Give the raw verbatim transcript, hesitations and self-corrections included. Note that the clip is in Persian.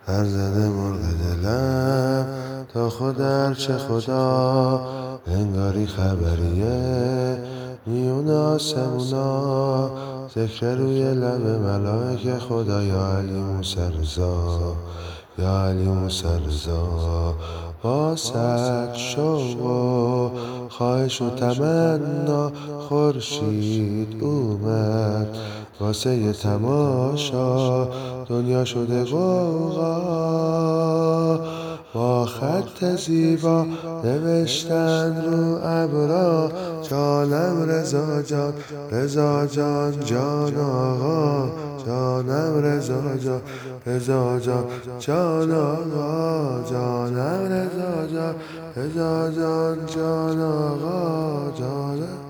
هر زده مرغ دلم تا خود چه خدا، انگاری خبریه میون آسمونا، ذکر روی لب ملائک خدا. یا علی موسی رضا، یا علی موسی رضا. با صد شوق و خواهش و تمنا خورشید اومد واسه ی تماشا، دنیا شده غوغا. با خط زیبا نوشتن رو ابرا، جانم رضا جان، رضا جان، جان آقا. جانم رضا جان، رضا جان، جان آقا. جانم رضا جان، رضا جان، جان آقا. جانم